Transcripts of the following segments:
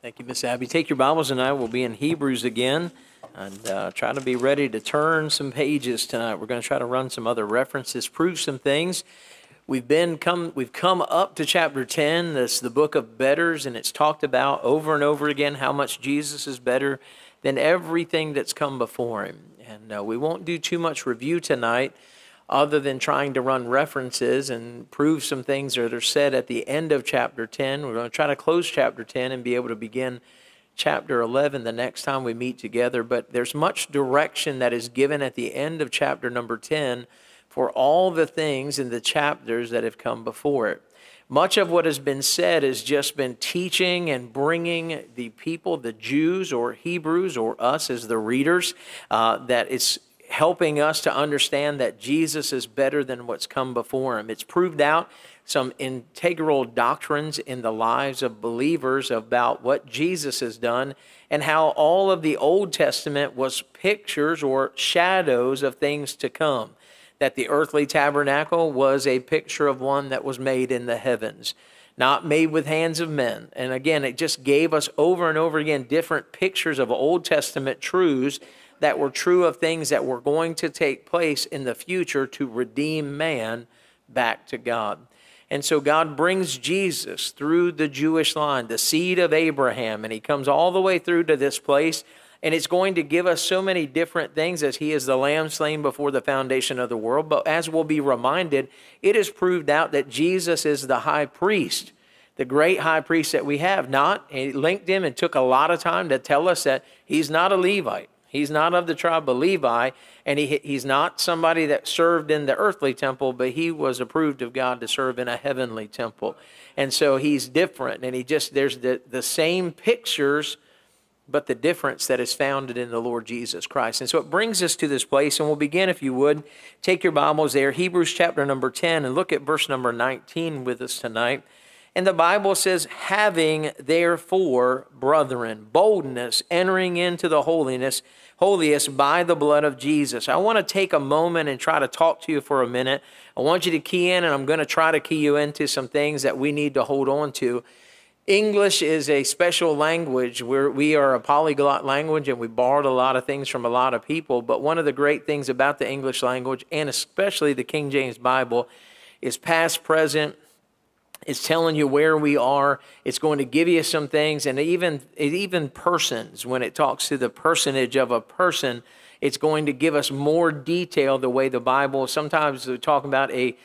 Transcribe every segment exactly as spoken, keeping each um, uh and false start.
Thank you, Miss Abby. Take your Bibles and I will be in Hebrews again and uh, try to be ready to turn some pages tonight. We're going to try to run some other references, prove some things. We've been come we've come up to chapter ten. That's the book of betters, and it's talked about over and over again how much Jesus is better than everything that's come before him. And uh, we won't do too much review tonight, other than trying to run references and prove some things that are said at the end of chapter ten. We're going to try to close chapter ten and be able to begin chapter eleven the next time we meet together. But there's much direction that is given at the end of chapter number ten for all the things in the chapters that have come before it. Much of what has been said has just been teaching and bringing the people, the Jews or Hebrews or us as the readers, uh, that it's helping us to understand that Jesus is better than what's come before him. It's proved out some integral doctrines in the lives of believers about what Jesus has done and how all of the Old Testament was pictures or shadows of things to come. That the earthly tabernacle was a picture of one that was made in the heavens, not made with hands of men. And again, it just gave us over and over again different pictures of Old Testament truths that were true of things that were going to take place in the future to redeem man back to God. And so God brings Jesus through the Jewish line, the seed of Abraham, and he comes all the way through to this place, and it's going to give us so many different things as he is the lamb slain before the foundation of the world. But as we'll be reminded, it is proved out that Jesus is the high priest, the great high priest that we have. Not, he linked him and took a lot of time to tell us that he's not a Levite. He's not of the tribe of Levi, and he, he's not somebody that served in the earthly temple, but he was approved of God to serve in a heavenly temple. And so he's different, and he just, there's the, the same pictures, but the difference that is founded in the Lord Jesus Christ. And so it brings us to this place, and we'll begin, if you would, take your Bibles there, Hebrews chapter number ten, and look at verse number nineteen with us tonight. And the Bible says, having therefore, brethren, boldness, entering into the holiness, holiest by the blood of Jesus. I want to take a moment and try to talk to you for a minute. I want you to key in, and I'm going to try to key you into some things that we need to hold on to. English is a special language where we are a polyglot language, and we borrowed a lot of things from a lot of people. But one of the great things about the English language, and especially the King James Bible, is past, present. It's telling you where we are. It's going to give you some things, and even even persons, when it talks to the personage of a person, it's going to give us more detail the way the Bible, sometimes we're talking about a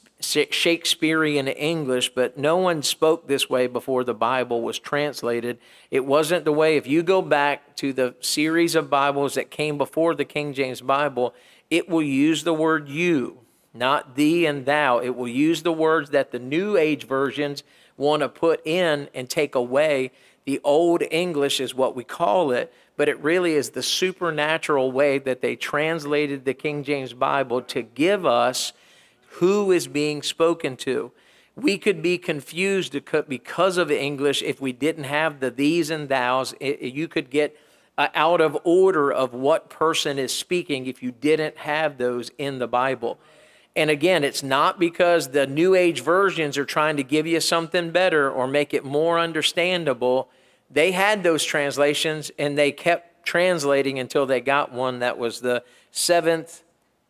Shakespearean English, but no one spoke this way before the Bible was translated. It wasn't the way, if you go back to the series of Bibles that came before the King James Bible, it will use the word you. Not thee and thou. It will use the words that the New Age versions want to put in and take away. The Old English is what we call it, but it really is the supernatural way that they translated the King James Bible to give us who is being spoken to. We could be confused because of English if we didn't have the these and thous. You could get out of order of what person is speaking if you didn't have those in the Bible. And again, it's not because the New Age versions are trying to give you something better or make it more understandable. They had those translations, and they kept translating until they got one that was the seventh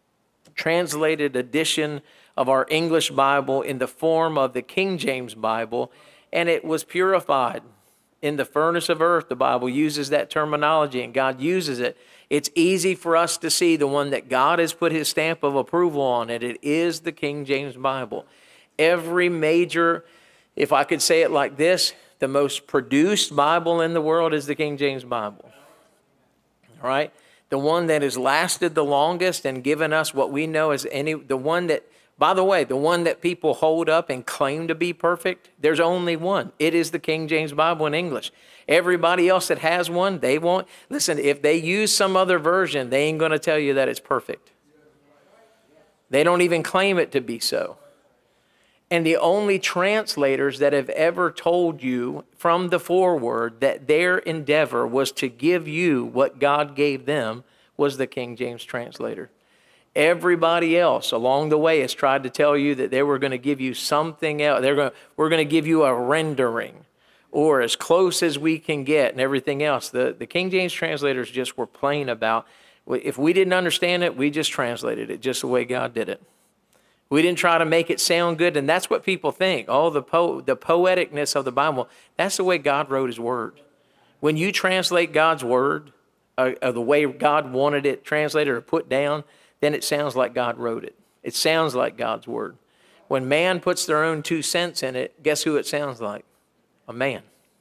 translated edition of our English Bible in the form of the King James Bible, and it was purified in the furnace of earth. The Bible uses that terminology, and God uses it. It's easy for us to see the one that God has put his stamp of approval on, and it is the King James Bible. Every major, if I could say it like this, the most produced Bible in the world is the King James Bible. All right? The one that has lasted the longest and given us what we know as any, the one that, by the way, the one that people hold up and claim to be perfect, there's only one. It is the King James Bible in English. Everybody else that has one, they won't. Listen, if they use some other version, they ain't going to tell you that it's perfect. They don't even claim it to be so. And the only translators that have ever told you from the foreword that their endeavor was to give you what God gave them was the King James translator. Everybody else along the way has tried to tell you that they were going to give you something else. They're going, we're going to give you a rendering, or as close as we can get and everything else. The, the King James translators just were plain about, if we didn't understand it, we just translated it just the way God did it. We didn't try to make it sound good, and that's what people think. Oh, the po- the poeticness of the Bible, that's the way God wrote his word. When you translate God's word, uh, uh, the way God wanted it translated or put down, then it sounds like God wrote it. It sounds like God's word. When man puts their own two cents in it, guess who it sounds like? A man.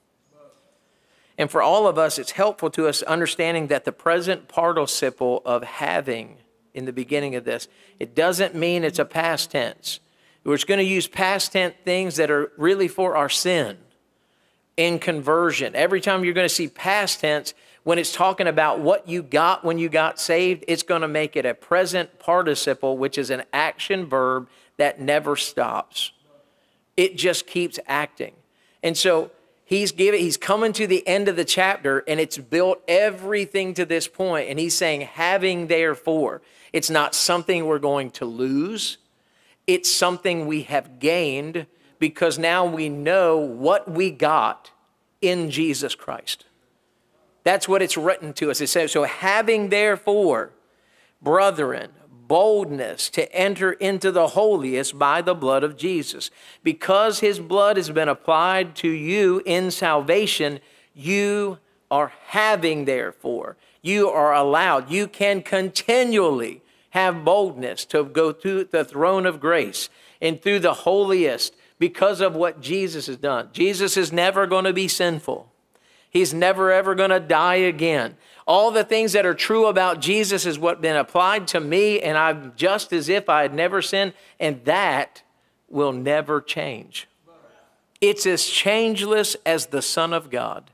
And for all of us, it's helpful to us understanding that the present participle of having in the beginning of this, it doesn't mean it's a past tense. We're going to use past tense things that are really for our sin in conversion. Every time you're going to see past tense, when it's talking about what you got when you got saved, it's going to make it a present participle, which is an action verb that never stops. It just keeps acting. And so he's giving, he's coming to the end of the chapter, and it's built everything to this point. And he's saying, having therefore, it's not something we're going to lose. It's something we have gained because now we know what we got in Jesus Christ. That's what it's written to us. It says, so having therefore, brethren, boldness to enter into the holiest by the blood of Jesus. Because his blood has been applied to you in salvation, you are having therefore. You are allowed. You can continually have boldness to go to the throne of grace and through the holiest because of what Jesus has done. Jesus is never going to be sinful. He's never, ever going to die again. All the things that are true about Jesus is what's been applied to me, and I'm just as if I had never sinned, and that will never change. It's as changeless as the Son of God.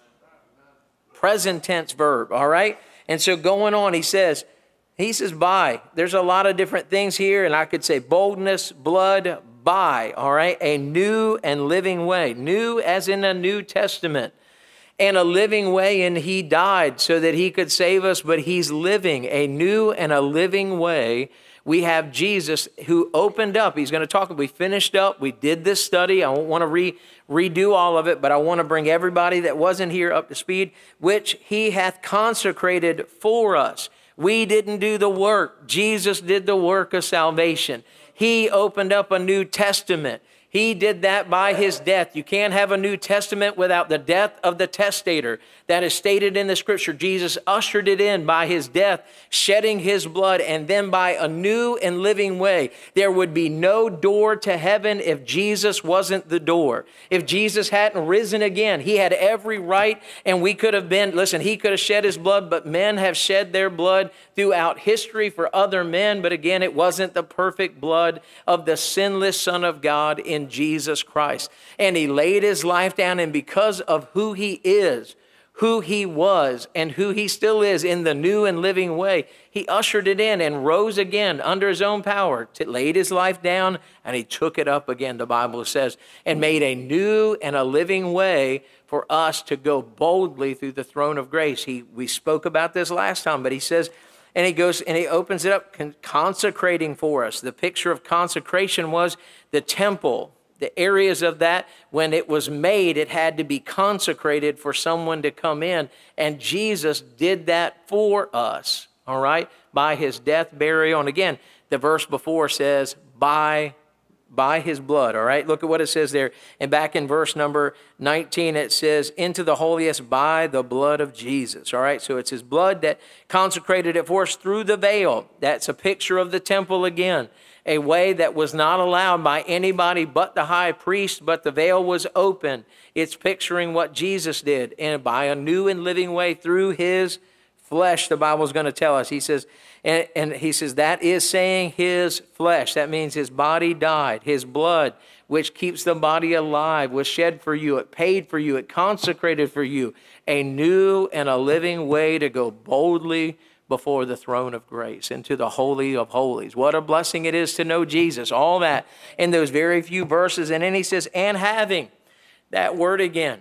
Present tense verb, all right? And so going on, he says, he says, by. There's a lot of different things here, and I could say boldness, blood, by, all right? A new and living way. New as in a New Testament. And a living way, and he died so that he could save us, but he's living a new and a living way. We have Jesus who opened up. He's going to talk. We finished up. We did this study. I don't want to re, redo all of it, but I want to bring everybody that wasn't here up to speed, which he hath consecrated for us. We didn't do the work. Jesus did the work of salvation. He opened up a New Testament. He did that by his death. You can't have a New Testament without the death of the testator. That is stated in the scripture. Jesus ushered it in by his death, shedding his blood, and then by a new and living way. There would be no door to heaven if Jesus wasn't the door. If Jesus hadn't risen again, he had every right, and we could have been, listen, he could have shed his blood, but men have shed their blood throughout history for other men. But again, it wasn't the perfect blood of the sinless Son of God in Jesus Christ. And he laid his life down, and because of who he is, who he was, and who he still is in the new and living way, he ushered it in and rose again under his own power, to laid his life down, and he took it up again, the Bible says, and made a new and a living way for us to go boldly through the throne of grace. He, we spoke about this last time, but he says, and he goes and he opens it up, consecrating for us. The picture of consecration was the temple. The areas of that, when it was made, it had to be consecrated for someone to come in. And Jesus did that for us, all right, by his death, burial. And again, the verse before says, by, by his blood, all right? Look at what it says there. And back in verse number nineteen, it says, into the holiest by the blood of Jesus, all right? So it's his blood that consecrated it for us through the veil. That's a picture of the temple again. A way that was not allowed by anybody but the high priest, but the veil was open. It's picturing what Jesus did, and by a new and living way through his flesh, the Bible is going to tell us. He says, and, and he says, that is saying his flesh. That means his body died. His blood, which keeps the body alive, was shed for you. It paid for you. It consecrated for you a new and a living way to go boldly before the throne of grace, into the Holy of Holies. What a blessing it is to know Jesus. All that in those very few verses. And then he says, and having, that word again,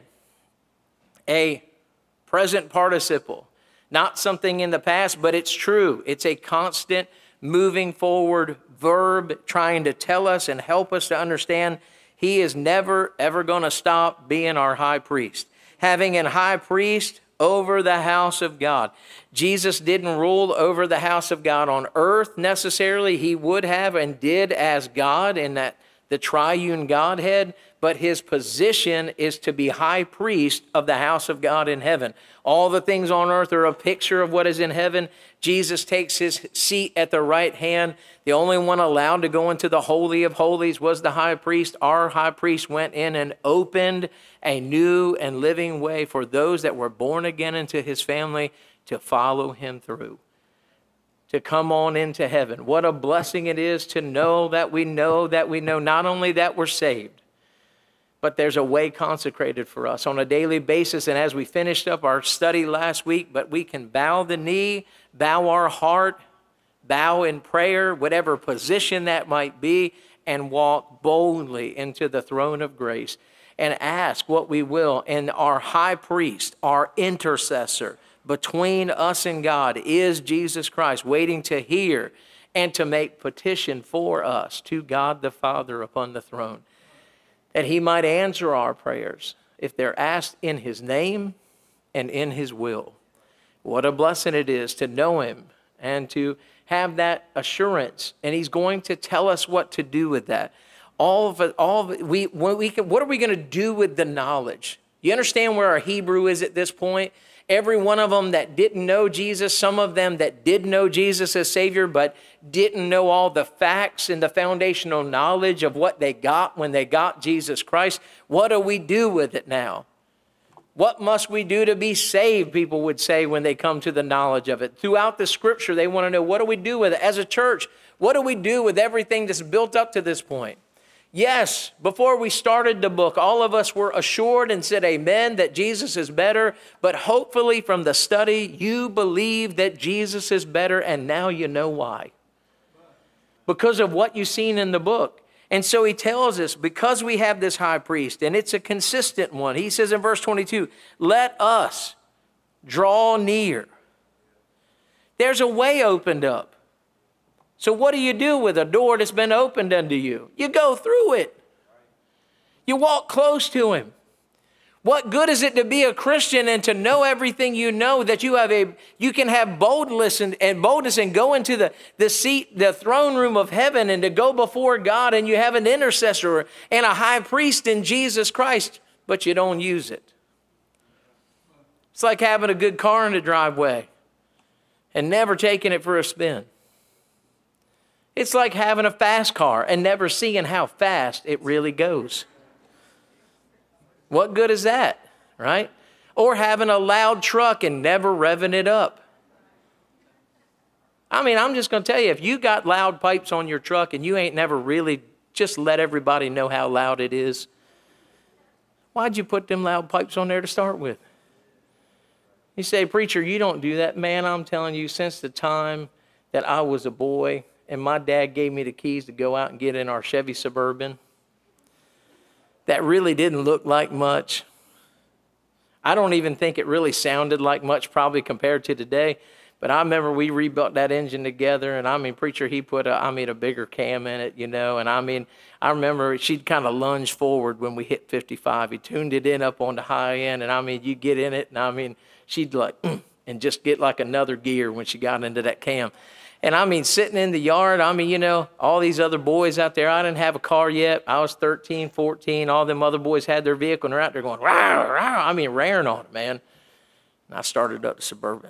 a present participle. Not something in the past, but it's true. It's a constant moving forward verb trying to tell us and help us to understand He is never, ever going to stop being our high priest. Having a high priest over the house of God. Jesus didn't rule over the house of God on earth necessarily. He would have and did as God in that the triune Godhead, but his position is to be high priest of the house of God in heaven. All the things on earth are a picture of what is in heaven. Jesus takes his seat at the right hand. The only one allowed to go into the Holy of Holies was the high priest. Our high priest went in and opened a new and living way for those that were born again into his family to follow him through, to come on into heaven. What a blessing it is to know that we know that we know not only that we're saved, but there's a way consecrated for us on a daily basis. And as we finished up our study last week, but we can bow the knee, bow our heart, bow in prayer, whatever position that might be, and walk boldly into the throne of grace and ask what we will. And our high priest, our intercessor between us and God is Jesus Christ, waiting to hear and to make petition for us to God the Father upon the throne, that he might answer our prayers if they're asked in his name and in his will. What a blessing it is to know him and to have that assurance. And he's going to tell us what to do with that. All of it, all of it, we, when we can, what are we going to do with the knowledge? You understand where our Hebrew is at this point? Every one of them that didn't know Jesus, some of them that did know Jesus as Savior, but didn't know all the facts and the foundational knowledge of what they got when they got Jesus Christ. What do we do with it now? What must we do to be saved, people would say when they come to the knowledge of it. Throughout the scripture, they want to know, what do we do with it? As a church, what do we do with everything that's built up to this point? Yes, before we started the book, all of us were assured and said amen that Jesus is better. But hopefully from the study, you believe that Jesus is better, and now you know why. Because of what you've seen in the book. And so he tells us, because we have this high priest, and it's a consistent one, he says in verse twenty-two, let us draw near. There's a way opened up. So what do you do with a door that's been opened unto you? You go through it. You walk close to him. What good is it to be a Christian and to know everything you know, that you have a you can have boldness and, and boldness and go into the, the seat, the throne room of heaven, and to go before God, and you have an intercessor and a high priest in Jesus Christ, but you don't use it. It's like having a good car in the driveway and never taking it for a spin. It's like having a fast car and never seeing how fast it really goes. What good is that, right? Or having a loud truck and never revving it up. I mean, I'm just going to tell you, if you got loud pipes on your truck and you ain't never really just let everybody know how loud it is, why'd you put them loud pipes on there to start with? You say, preacher, you don't do that. Man, I'm telling you, since the time that I was a boy, and my dad gave me the keys to go out and get in our Chevy Suburban, that really didn't look like much. I don't even think it really sounded like much probably compared to today. But I remember we rebuilt that engine together, and I mean, preacher, he put a, I mean, a bigger cam in it, you know, and I mean, I remember she'd kind of lunge forward when we hit fifty-five. He tuned it in up on the high end, and I mean, you get in it, and I mean, she'd like, and just get like another gear when she got into that cam. And I mean, sitting in the yard, I mean, you know, all these other boys out there, I didn't have a car yet. I was thirteen, fourteen. All them other boys had their vehicle, and they're out there going, rah, rah. I mean, raring on it, man. And I started up the Suburban.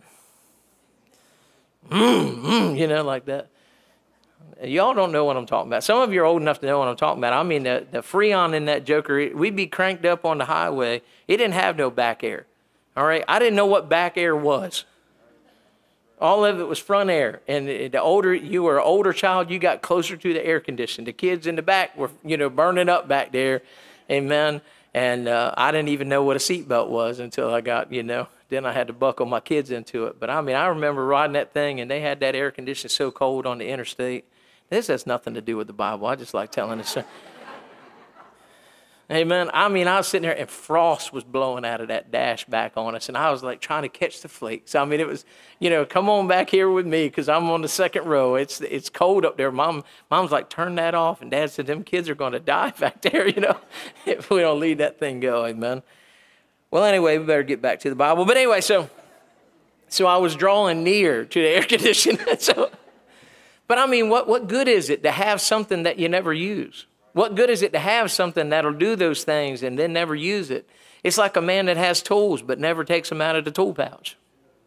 Mm, mm, you know, like that. Y'all don't know what I'm talking about. Some of you are old enough to know what I'm talking about. I mean, the, the Freon in that Joker, we'd be cranked up on the highway. It didn't have no back air. All right? I didn't know what back air was. All of it was front air. And the older you were an older child, you got closer to the air conditioning. The kids in the back were, you know, burning up back there. Amen. And uh, I didn't even know what a seatbelt was until I got, you know, then I had to buckle my kids into it. But I mean, I remember riding that thing, and they had that air conditioning so cold on the interstate. This has nothing to do with the Bible. I just like telling it. Amen. I mean, I was sitting there and frost was blowing out of that dash back on us. And I was like trying to catch the flakes. I mean, it was, you know, come on back here with me because I'm on the second row. It's it's cold up there. Mom, Mom's like, turn that off. And Dad said, them kids are going to die back there, you know, if we don't leave that thing go. Amen. Well, anyway, we better get back to the Bible. But anyway, so so I was drawing near to the air conditioner. so, but I mean, what, what good is it to have something that you never use? What good is it to have something that'll do those things and then never use it? It's like a man that has tools but never takes them out of the tool pouch.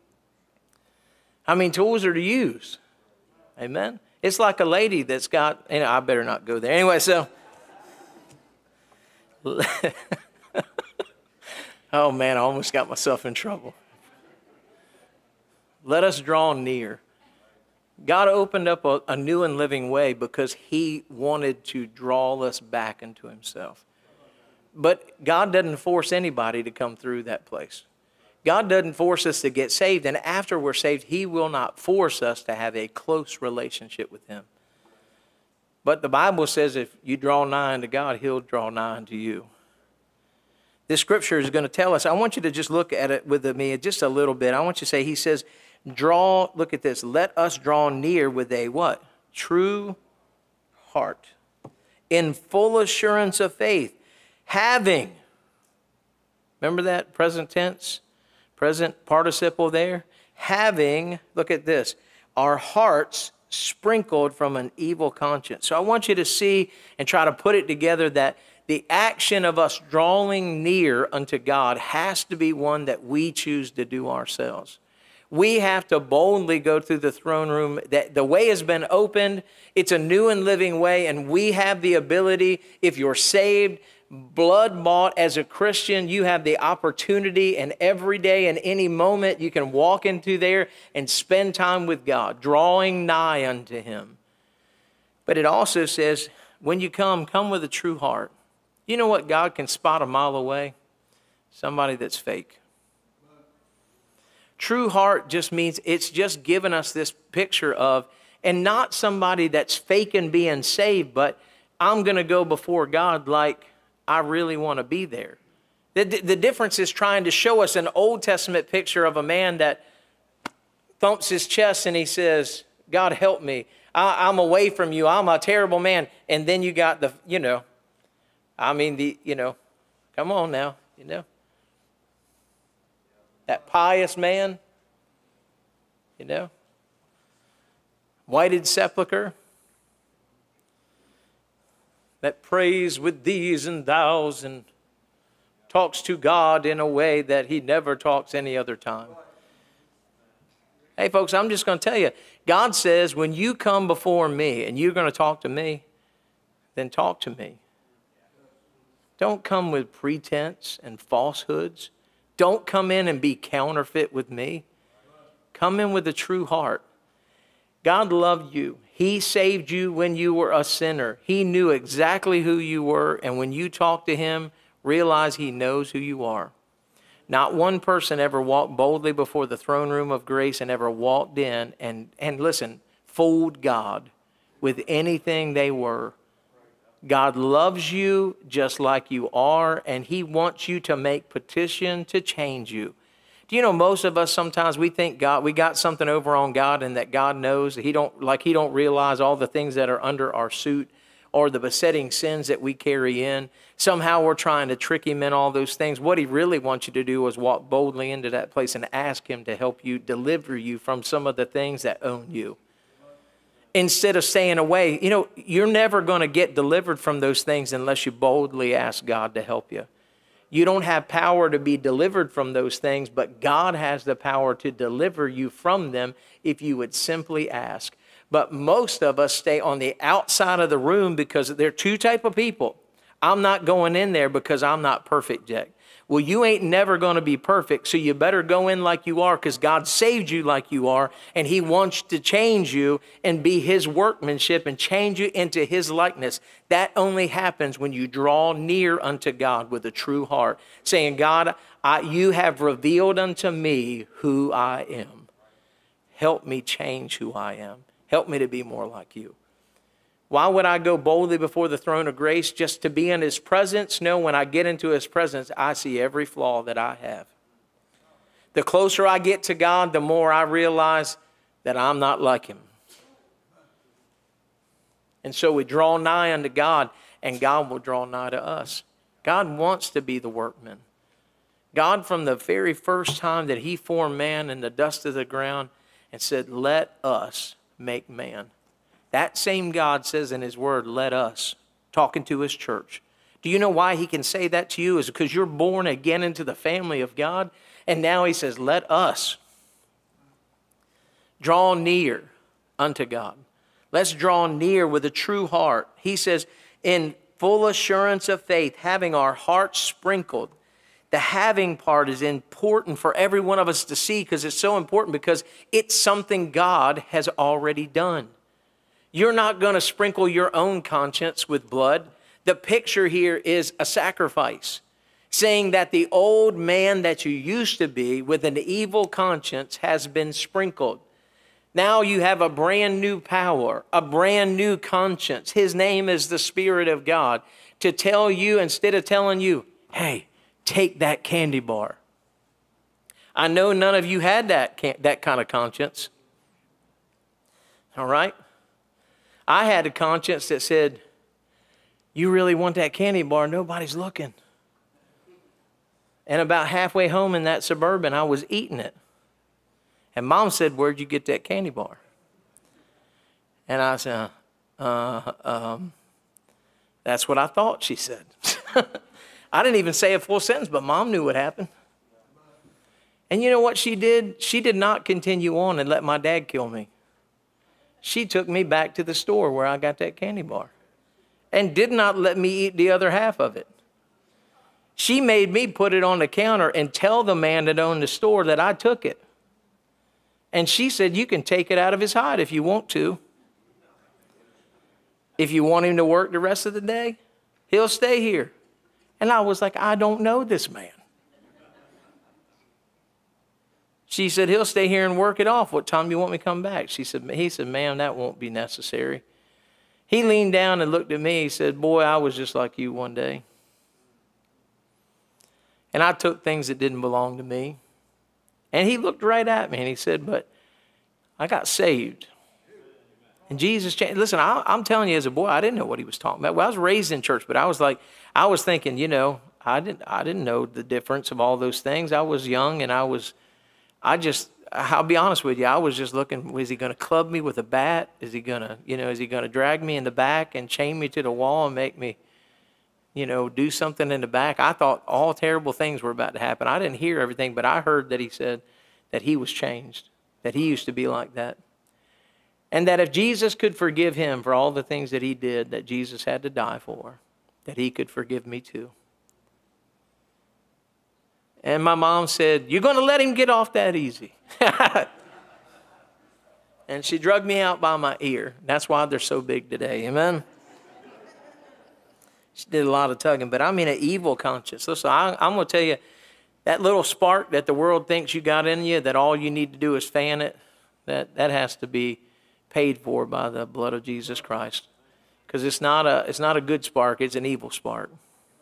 I mean, tools are to use. Amen? It's like a lady that's got, you know, I better not go there. Anyway, so. Oh, man, I almost got myself in trouble. Let us draw near. God opened up a, a new and living way because he wanted to draw us back into himself. But God doesn't force anybody to come through that place. God doesn't force us to get saved. And after we're saved, he will not force us to have a close relationship with him. But the Bible says if you draw nigh unto God, he'll draw nigh unto you. This scripture is going to tell us, I want you to just look at it with me just a little bit. I want you to say, he says, draw, look at this, let us draw near with a what? True heart. In full assurance of faith. Having. Remember that present tense? Present participle there? Having, look at this, our hearts sprinkled from an evil conscience. So I want you to see and try to put it together that the action of us drawing near unto God has to be one that we choose to do ourselves. We have to boldly go through the throne room. That the way has been opened. It's a new and living way, and we have the ability, if you're saved, blood bought as a Christian, you have the opportunity, and every day and any moment you can walk into there and spend time with God, drawing nigh unto him. But it also says, when you come, come with a true heart. You know what God can spot a mile away? Somebody that's fake. True heart just means it's just given us this picture of, and not somebody that's faking being saved, but I'm going to go before God like I really want to be there. The, the difference is trying to show us an Old Testament picture of a man that thumps his chest and he says, God help me. I, I'm away from you. I'm a terrible man. And then you got the, you know, I mean, the, you know, come on now, you know. That pious man, you know, whited sepulcher, that prays with these and thous and talks to God in a way that he never talks any other time. Hey, folks, I'm just going to tell you, God says when you come before me and you're going to talk to me, then talk to me. Don't come with pretense and falsehoods. Don't come in and be counterfeit with me. Come in with a true heart. God loved you. He saved you when you were a sinner. He knew exactly who you were. And when you talk to him, realize he knows who you are. Not one person ever walked boldly before the throne room of grace and ever walked in and, and listen, fooled God with anything they were. God loves you just like you are, and he wants you to make petition to change you. Do you know most of us sometimes we think God, we got something over on God and that God knows that he don't, like he don't realize all the things that are under our suit or the besetting sins that we carry in. Somehow we're trying to trick him in all those things. What he really wants you to do is walk boldly into that place and ask him to help you, deliver you from some of the things that own you. Instead of staying away, you know, you're never going to get delivered from those things unless you boldly ask God to help you. You don't have power to be delivered from those things, but God has the power to deliver you from them if you would simply ask. But most of us stay on the outside of the room because there are two type of people. I'm not going in there because I'm not perfect yet. Well, you ain't never going to be perfect, so you better go in like you are because God saved you like you are, and he wants to change you and be his workmanship and change you into his likeness. That only happens when you draw near unto God with a true heart, saying, God, I, you have revealed unto me who I am. Help me change who I am. Help me to be more like you. Why would I go boldly before the throne of grace just to be in his presence? No, when I get into his presence, I see every flaw that I have. The closer I get to God, the more I realize that I'm not like him. And so we draw nigh unto God, and God will draw nigh to us. God wants to be the workman. God, from the very first time that he formed man in the dust of the ground and said, let us make man. That same God says in his word, let us, talking to his church. Do you know why he can say that to you? Is because you're born again into the family of God. And now he says, let us draw near unto God. Let's draw near with a true heart. He says, in full assurance of faith, having our hearts sprinkled. The having part is important for every one of us to see, because it's so important, because it's something God has already done. You're not going to sprinkle your own conscience with blood. The picture here is a sacrifice, saying that the old man that you used to be with an evil conscience has been sprinkled. Now you have a brand new power, a brand new conscience. His name is the Spirit of God, to tell you, instead of telling you, hey, take that candy bar. I know none of you had that, that kind of conscience. All right? I had a conscience that said, you really want that candy bar? Nobody's looking. And about halfway home in that Suburban, I was eating it. And Mom said, where'd you get that candy bar? And I said, uh, um, that's what I thought, she said. I didn't even say a full sentence, but Mom knew what happened. And you know what she did? She did not continue on and let my dad kill me. She took me back to the store where I got that candy bar and did not let me eat the other half of it. She made me put it on the counter and tell the man that owned the store that I took it. And she said, you can take it out of his hide if you want to. If you want him to work the rest of the day, he'll stay here. And I was like, I don't know this man. She said, he'll stay here and work it off. What time do you want me to come back? She said, he said, ma'am, that won't be necessary. He leaned down and looked at me. He said, boy, I was just like you one day. And I took things that didn't belong to me. And he looked right at me and he said, but I got saved. And Jesus changed. Listen, I, I'm telling you, as a boy, I didn't know what he was talking about. Well, I was raised in church, but I was like, I was thinking, you know, I didn't, I didn't know the difference of all those things. I was young and I was, I just, I'll be honest with you, I was just looking, is he going to club me with a bat? Is he going to, you know, is he going to drag me in the back and chain me to the wall and make me, you know, do something in the back? I thought all terrible things were about to happen. I didn't hear everything, but I heard that he said that he was changed, that he used to be like that. And that if Jesus could forgive him for all the things that he did, that Jesus had to die for, that he could forgive me too. And my mom said, you're going to let him get off that easy. And she drugged me out by my ear. That's why they're so big today. Amen? She did a lot of tugging, but I mean an evil conscience. Listen, I, I'm going to tell you, that little spark that the world thinks you got in you, that all you need to do is fan it, that, that has to be paid for by the blood of Jesus Christ. Because it's not a, it's not a good spark, it's an evil spark.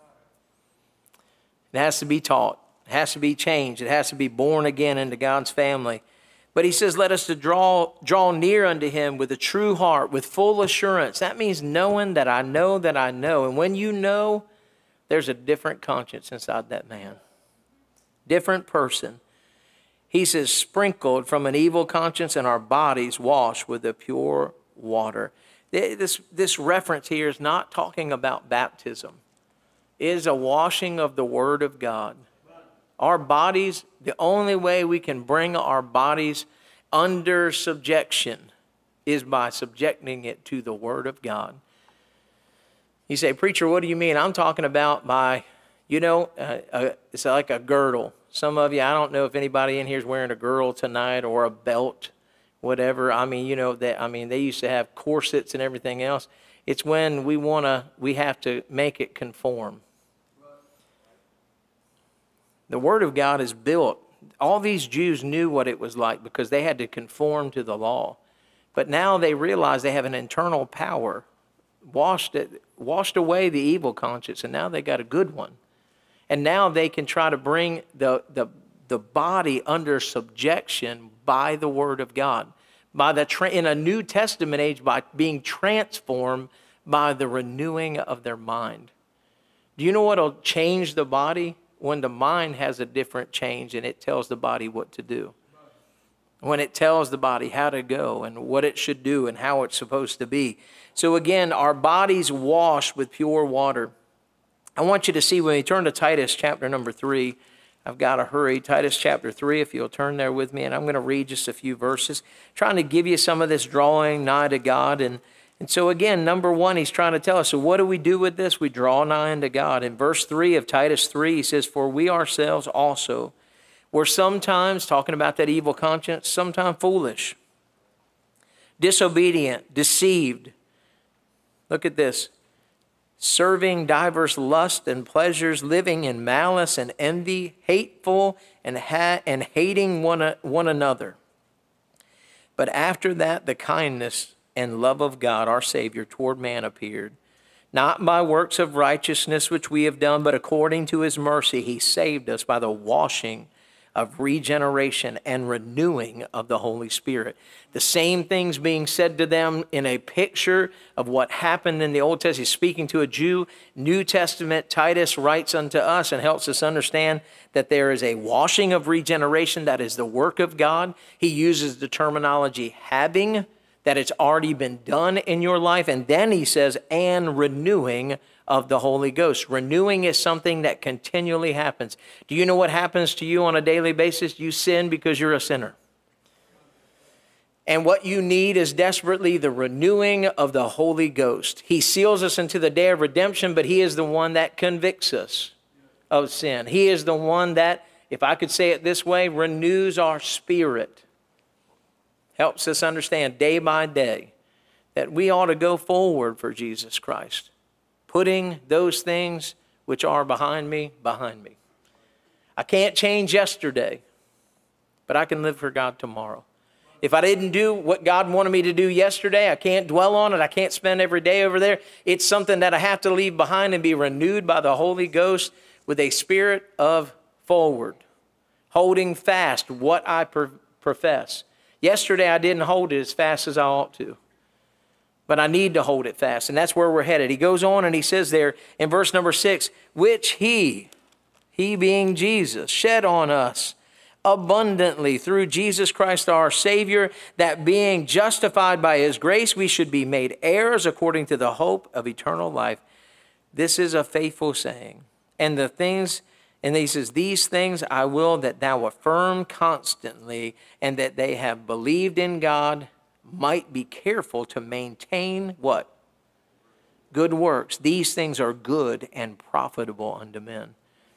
It has to be taught. It has to be changed. It has to be born again into God's family. But he says, let us to draw, draw near unto him with a true heart, with full assurance. That means knowing that I know that I know. And when you know, there's a different conscience inside that man. Different person. He says, sprinkled from an evil conscience and our bodies washed with the pure water. This, this reference here is not talking about baptism. It is a washing of the Word of God. Our bodies, the only way we can bring our bodies under subjection is by subjecting it to the Word of God. You say, preacher, what do you mean? I'm talking about by, you know, uh, uh, it's like a girdle. Some of you, I don't know if anybody in here is wearing a girdle tonight or a belt, whatever. I mean, you know, that, I mean, they used to have corsets and everything else. It's when we want to, we have to make it conform. The Word of God is built. All these Jews knew what it was like because they had to conform to the law. But now they realize they have an internal power washed it, washed away the evil conscience, and now they got a good one. And now they can try to bring the, the, the body under subjection by the Word of God. By the tra- in a New Testament age, by being transformed by the renewing of their mind. Do you know what will change the body? When the mind has a different change and it tells the body what to do. When it tells the body how to go and what it should do and how it's supposed to be. So again, our bodies washed with pure water. I want you to see when we turn to Titus chapter number three, I've got to hurry. Titus chapter three, if you'll turn there with me, and I'm going to read just a few verses, trying to give you some of this drawing nigh to God. And, and so again, number one, he's trying to tell us, so what do we do with this? We draw nigh unto God. In verse three of Titus three, he says, for we ourselves also were sometimes, talking about that evil conscience, sometimes foolish, disobedient, deceived. Look at this. Serving diverse lusts and pleasures, living in malice and envy, hateful and, ha- and hating one, one another. But after that, the kindness and love of God, our Savior, toward man appeared, not by works of righteousness which we have done, but according to his mercy, he saved us by the washing of regeneration and renewing of the Holy Spirit. The same things being said to them in a picture of what happened in the Old Testament. He's speaking to a Jew. New Testament, Titus writes unto us and helps us understand that there is a washing of regeneration that is the work of God. He uses the terminology having, that it's already been done in your life. And then he says, and renewing of the Holy Ghost. Renewing is something that continually happens. Do you know what happens to you on a daily basis? You sin because you're a sinner. And what you need is desperately the renewing of the Holy Ghost. He seals us into the day of redemption, but he is the one that convicts us of sin. He is the one that, if I could say it this way, renews our spirit. Helps us understand day by day that we ought to go forward for Jesus Christ. Putting those things which are behind me, behind me. I can't change yesterday, but I can live for God tomorrow. If I didn't do what God wanted me to do yesterday, I can't dwell on it. I can't spend every day over there. It's something that I have to leave behind and be renewed by the Holy Ghost with a spirit of forward, holding fast what I pro- profess. Yesterday, I didn't hold it as fast as I ought to. But I need to hold it fast, and that's where we're headed. He goes on and he says there in verse number six, which he, he being Jesus, shed on us abundantly through Jesus Christ our Savior, that being justified by his grace, we should be made heirs according to the hope of eternal life. This is a faithful saying. And the things, and he says, these things I will that thou affirm constantly, and that they have believed in God, might be careful to maintain what? Good works. These things are good and profitable unto men.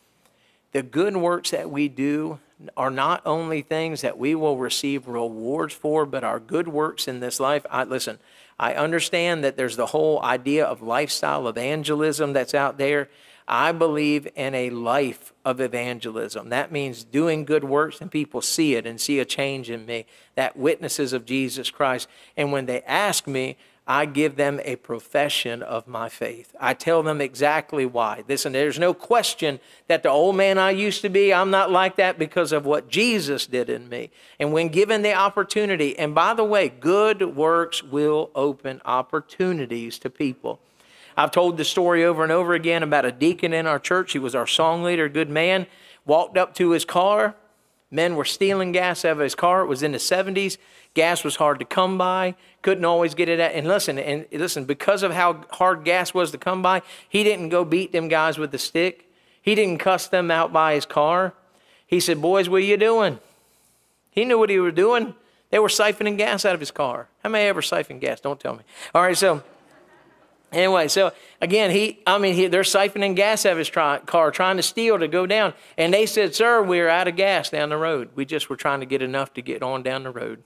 The good works that we do are not only things that we will receive rewards for, but our good works in this life. I, listen, I understand that there's the whole idea of lifestyle evangelism that's out there. I believe in a life of evangelism. That means doing good works and people see it and see a change in me, that witnesses of Jesus Christ. And when they ask me, I give them a profession of my faith. I tell them exactly why. Listen, there's no question that the old man I used to be, I'm not like that because of what Jesus did in me. And when given the opportunity, and by the way, good works will open opportunities to people. I've told the story over and over again about a deacon in our church. He was our song leader, good man, walked up to his car. Men were stealing gas out of his car. It was in the seventies. Gas was hard to come by. Couldn't always get it at. And listen, and listen, because of how hard gas was to come by, he didn't go beat them guys with the stick. He didn't cuss them out by his car. He said, boys, what are you doing? He knew what he was doing. They were siphoning gas out of his car. How many ever siphon gas? Don't tell me. All right, so... Anyway, so again, he, I mean, he, they're siphoning gas out of his try, car, trying to steal to go down. And they said, sir, we're out of gas down the road. We just were trying to get enough to get on down the road.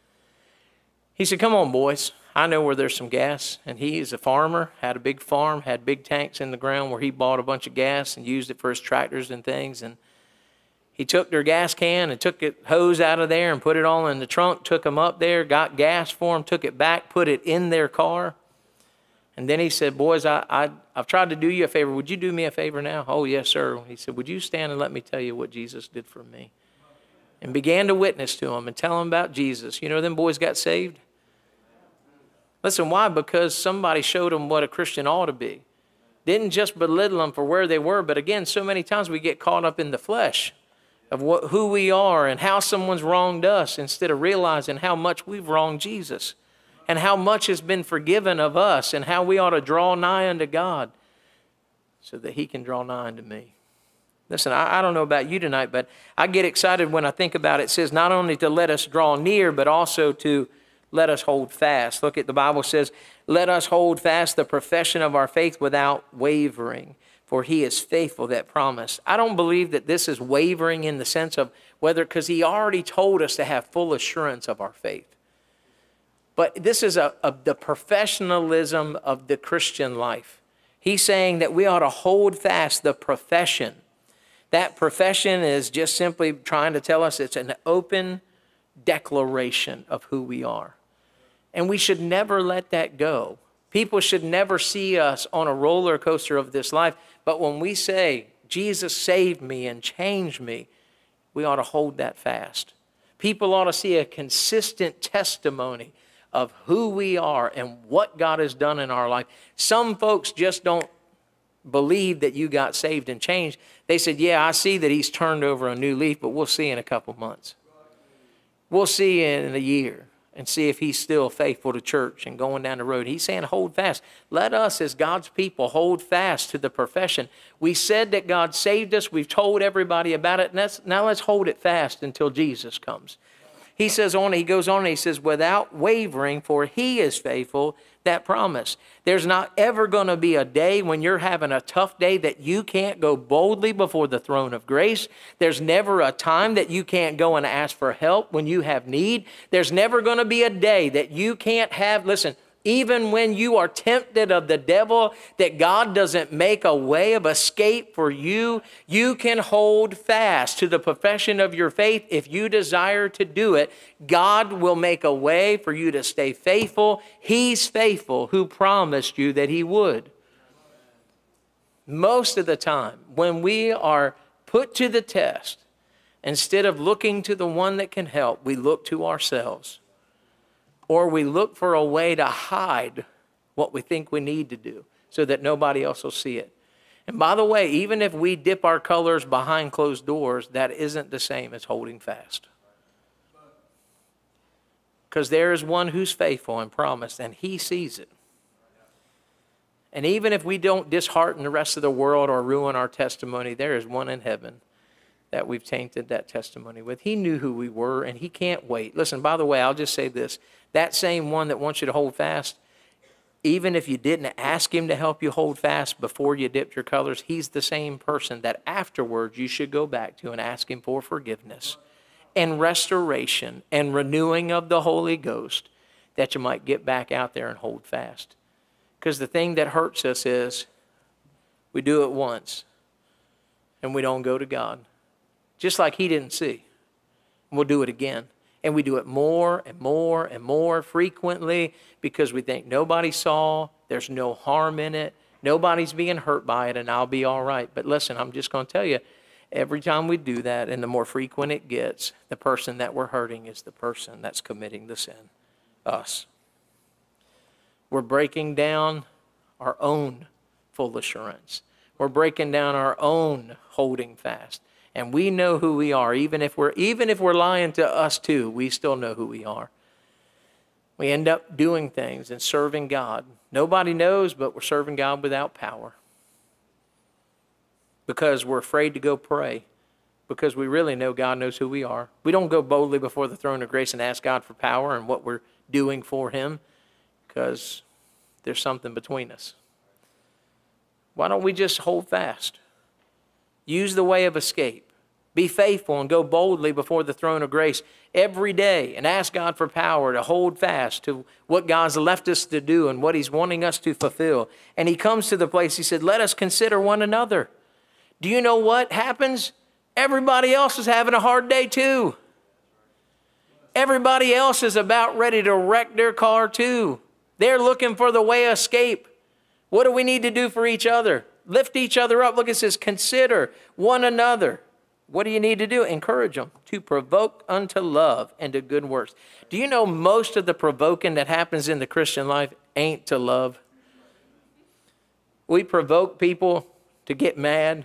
He said, come on, boys. I know where there's some gas. And he is a farmer, had a big farm, had big tanks in the ground where he bought a bunch of gas and used it for his tractors and things. And he took their gas can and took it hose out of there and put it all in the trunk, took them up there, got gas for them, took it back, put it in their car. And then he said, boys, I, I, I've tried to do you a favor. Would you do me a favor now? Oh, yes, sir. He said, would you stand and let me tell you what Jesus did for me? And began to witness to them and tell them about Jesus. You know, them boys got saved. Listen, why? Because somebody showed them what a Christian ought to be. Didn't just belittle them for where they were, but again, so many times we get caught up in the flesh of what, who we are and how someone's wronged us instead of realizing how much we've wronged Jesus and how much has been forgiven of us and how we ought to draw nigh unto God so that he can draw nigh unto me. Listen, I, I don't know about you tonight, but I get excited when I think about it. It says not only to let us draw near, but also to let us hold fast. Look at the Bible says, let us hold fast the profession of our faith without wavering, for he is faithful that promised. I don't believe that this is wavering in the sense of whether, because he already told us to have full assurance of our faith. But this is a, a, the professionalism of the Christian life. He's saying that we ought to hold fast the profession. That profession is just simply trying to tell us it's an open declaration of who we are. And we should never let that go. People should never see us on a roller coaster of this life. But when we say, Jesus saved me and changed me, we ought to hold that fast. People ought to see a consistent testimony of who we are and what God has done in our life. Some folks just don't believe that you got saved and changed. They said, yeah, I see that he's turned over a new leaf, but we'll see in a couple months. We'll see in a year and see if he's still faithful to church and going down the road. He's saying hold fast. Let us as God's people hold fast to the profession. We said that God saved us. We've told everybody about it. And now let's hold it fast until Jesus comes. He says on, he goes on and he says, without wavering, for he is faithful that promise. There's not ever going to be a day when you're having a tough day that you can't go boldly before the throne of grace. There's never a time that you can't go and ask for help when you have need. There's never going to be a day that you can't have, listen, even when you are tempted of the devil, that God doesn't make a way of escape for you, you can hold fast to the profession of your faith. If you desire to do it, God will make a way for you to stay faithful. He's faithful who promised you that he would. Most of the time, when we are put to the test, instead of looking to the one that can help, we look to ourselves. Or we look for a way to hide what we think we need to do so that nobody else will see it. And by the way, even if we dip our colors behind closed doors, that isn't the same as holding fast. Because there is one who's faithful and promised, and he sees it. And even if we don't dishearten the rest of the world or ruin our testimony, there is one in heaven that we've tainted that testimony with. He knew who we were, and he can't wait. Listen, by the way, I'll just say this. That same one that wants you to hold fast, even if you didn't ask him to help you hold fast before you dipped your colors, he's the same person that afterwards you should go back to and ask him for forgiveness and restoration and renewing of the Holy Ghost, that you might get back out there and hold fast. Because the thing that hurts us is we do it once and we don't go to God. Just like he didn't see. We'll do it again. And we do it more and more and more frequently because we think nobody saw, there's no harm in it, nobody's being hurt by it, and I'll be all right. But listen, I'm just going to tell you, every time we do that and the more frequent it gets, the person that we're hurting is the person that's committing the sin, us. We're breaking down our own full assurance. We're breaking down our own holding fast. And we know who we are. Even if we're even if we're lying to us too, we still know who we are. We end up doing things and serving God. Nobody knows, but we're serving God without power. Because we're afraid to go pray. Because we really know God knows who we are. We don't go boldly before the throne of grace and ask God for power and what we're doing for him. Because there's something between us. Why don't we just hold fast? Use the way of escape. Be faithful and go boldly before the throne of grace every day and ask God for power to hold fast to what God's left us to do and what he's wanting us to fulfill. And he comes to the place, he said, let us consider one another. Do you know what happens? Everybody else is having a hard day too. Everybody else is about ready to wreck their car too. They're looking for the way of escape. What do we need to do for each other? Lift each other up. Look, it says, consider one another. What do you need to do? Encourage them to provoke unto love and to good works. Do you know most of the provoking that happens in the Christian life ain't to love? We provoke people to get mad.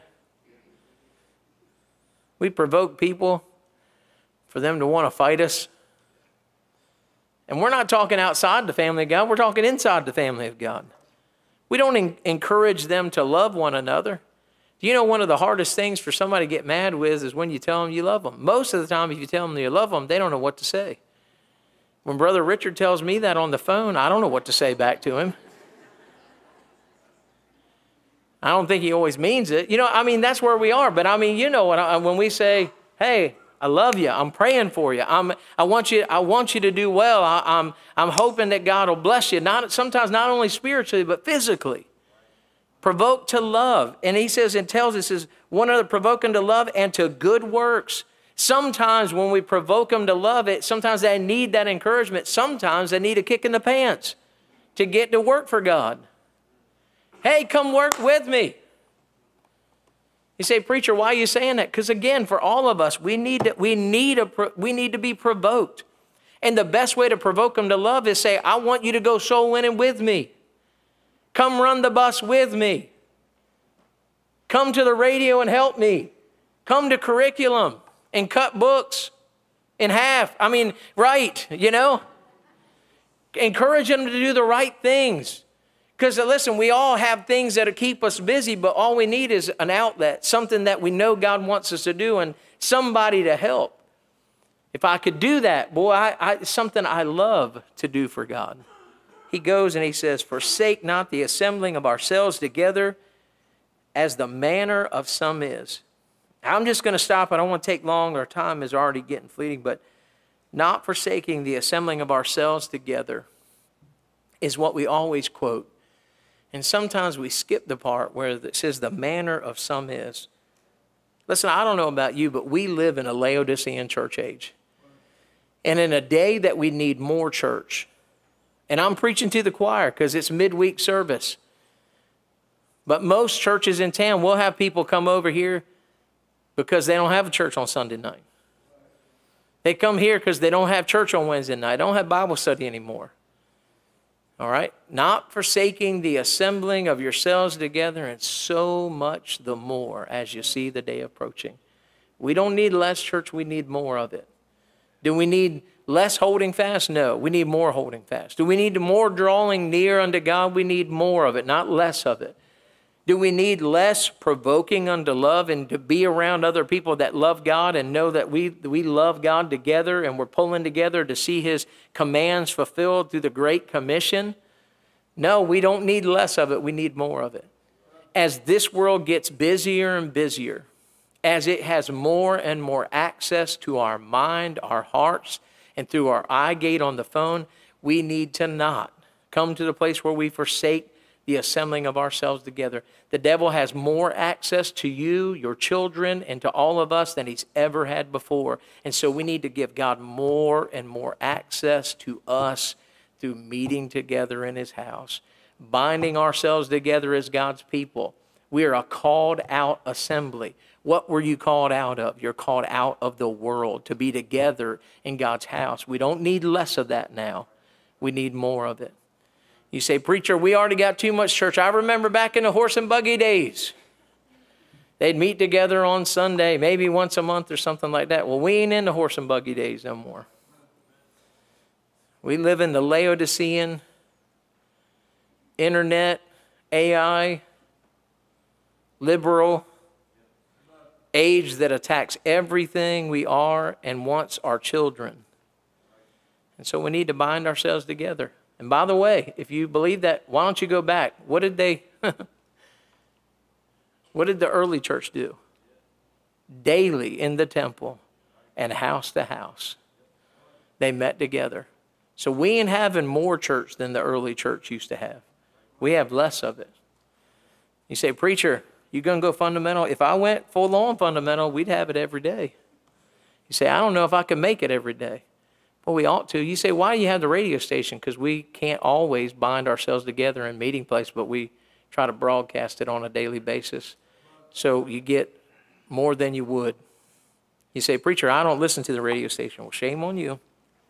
We provoke people for them to want to fight us. And we're not talking outside the family of God. We're talking inside the family of God. We don't en- encourage them to love one another. Do you know one of the hardest things for somebody to get mad with is when you tell them you love them? Most of the time, if you tell them you love them, they don't know what to say. When Brother Richard tells me that on the phone, I don't know what to say back to him. I don't think he always means it. You know, I mean, that's where we are. But I mean, you know what? I, when we say, hey, I love you. I'm praying for you. I'm, I want you, I want you to do well. I, I'm, I'm hoping that God will bless you. Not, sometimes not only spiritually, but physically. Provoke to love. And he says and tells us, is one another provoking to love and to good works. Sometimes when we provoke them to love it, sometimes they need that encouragement. Sometimes they need a kick in the pants to get to work for God. Hey, come work with me. You say, preacher, why are you saying that? Because again, for all of us, we need to, we need a, we need to be provoked. And the best way to provoke them to love is say, I want you to go soul winning with me. Come run the bus with me. Come to the radio and help me. Come to curriculum and cut books in half. I mean, right, you know? Encourage them to do the right things. Because listen, we all have things that keep us busy, but all we need is an outlet, something that we know God wants us to do and somebody to help. If I could do that, boy, I, I, it's something I love to do for God. He goes and he says, forsake not the assembling of ourselves together as the manner of some is. I'm just going to stop. I don't want to take long. Our time is already getting fleeting, but not forsaking the assembling of ourselves together is what we always quote. And sometimes we skip the part where it says the manner of some is. Listen, I don't know about you, but we live in a Laodicean church age. And in a day that we need more church. And I'm preaching to the choir because it's midweek service. But most churches in town will have people come over here because they don't have a church on Sunday night. They come here because they don't have church on Wednesday night. They don't have Bible study anymore. All right? Not forsaking the assembling of yourselves together, and so much the more as you see the day approaching. We don't need less church, we need more of it. Do we need less holding fast? No, we need more holding fast. Do we need more drawing near unto God? We need more of it, not less of it. Do we need less provoking unto love and to be around other people that love God and know that we, we love God together and we're pulling together to see His commands fulfilled through the Great Commission? No, we don't need less of it. We need more of it. As this world gets busier and busier, as it has more and more access to our mind, our hearts, and through our eye gate on the phone, we need to not come to the place where we forsake the assembling of ourselves together. The devil has more access to you, your children, and to all of us than he's ever had before. And so we need to give God more and more access to us through meeting together in His house, binding ourselves together as God's people. We are a called out assembly. What were you called out of? You're called out of the world to be together in God's house. We don't need less of that now. We need more of it. You say, preacher, we already got too much church. I remember back in the horse and buggy days. They'd meet together on Sunday, maybe once a month or something like that. Well, we ain't in the horse and buggy days no more. We live in the Laodicean, internet, A I, liberal age that attacks everything we are and wants our children. And so we need to bind ourselves together. And by the way, if you believe that, why don't you go back? What did they, what did the early church do? Daily in the temple and house to house. They met together. So we ain't having more church than the early church used to have. We have less of it. You say, preacher, you going to go fundamental? If I went full on fundamental, we'd have it every day. You say, I don't know if I can make it every day. Well, we ought to. You say, why do you have the radio station? Because we can't always bind ourselves together in meeting place, but we try to broadcast it on a daily basis so you get more than you would. You say, preacher, I don't listen to the radio station. Well, shame on you.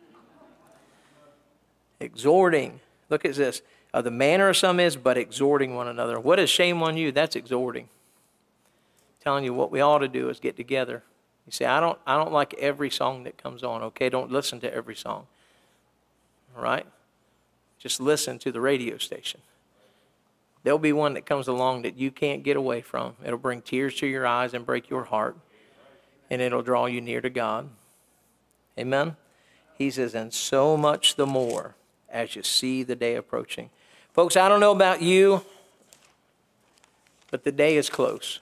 Exhorting. Look at this. Uh, the manner of some is, but exhorting one another. What is shame on you? That's exhorting. Telling you what we ought to do is get together. You say, I don't, I don't like every song that comes on. Okay, don't listen to every song. All right? Just listen to the radio station. There'll be one that comes along that you can't get away from. It'll bring tears to your eyes and break your heart. And it'll draw you near to God. Amen? He says, and so much the more as you see the day approaching. Folks, I don't know about you, but the day is close.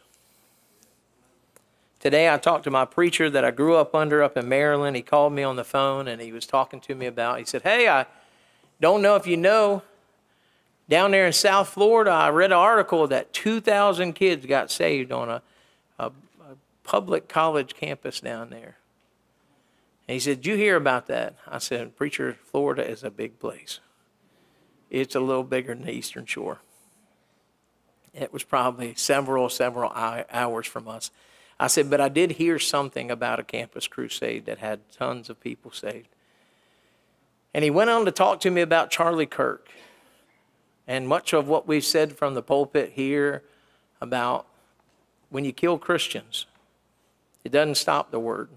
Today I talked to my preacher that I grew up under up in Maryland. He called me on the phone and he was talking to me about, he said, hey, I don't know if you know, down there in South Florida, I read an article that two thousand kids got saved on a, a, a public college campus down there. And he said, did you hear about that? I said, preacher, Florida is a big place. It's a little bigger than the Eastern Shore. It was probably several, several hours from us. I said, but I did hear something about a campus crusade that had tons of people saved. And he went on to talk to me about Charlie Kirk. And much of what we've said from the pulpit here about when you kill Christians, it doesn't stop the word.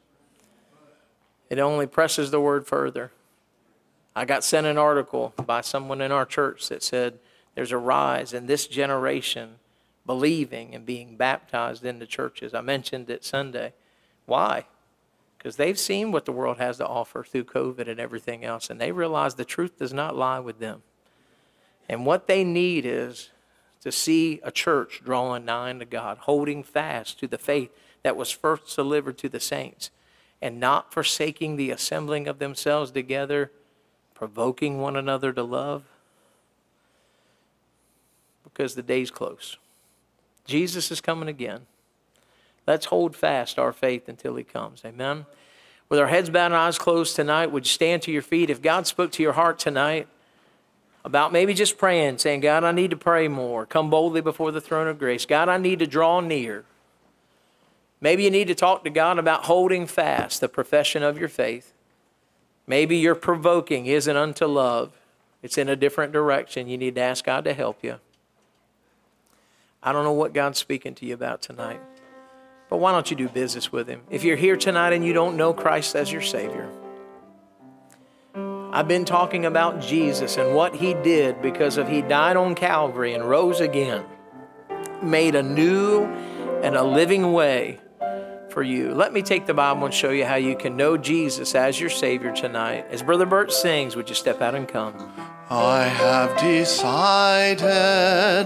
It only presses the word further. I got sent an article by someone in our church that said there's a rise in this generation believing and being baptized into churches. I mentioned it Sunday. Why? Because they've seen what the world has to offer through COVID and everything else, and they realize the truth does not lie with them. And what they need is to see a church drawing nigh to God, holding fast to the faith that was first delivered to the saints, and not forsaking the assembling of themselves together, provoking one another to love, because the day's close. Jesus is coming again. Let's hold fast our faith until he comes. Amen? With our heads bowed and eyes closed tonight, would you stand to your feet? If God spoke to your heart tonight about maybe just praying, saying, God, I need to pray more. Come boldly before the throne of grace. God, I need to draw near. Maybe you need to talk to God about holding fast the profession of your faith. Maybe your provoking isn't unto love. It's in a different direction. You need to ask God to help you. I don't know what God's speaking to you about tonight, but why don't you do business with him? If you're here tonight and you don't know Christ as your Savior, I've been talking about Jesus and what he did because of he died on Calvary and rose again, made a new and a living way for you. Let me take the Bible and show you how you can know Jesus as your Savior tonight. As Brother Bert sings, would you step out and come? I have decided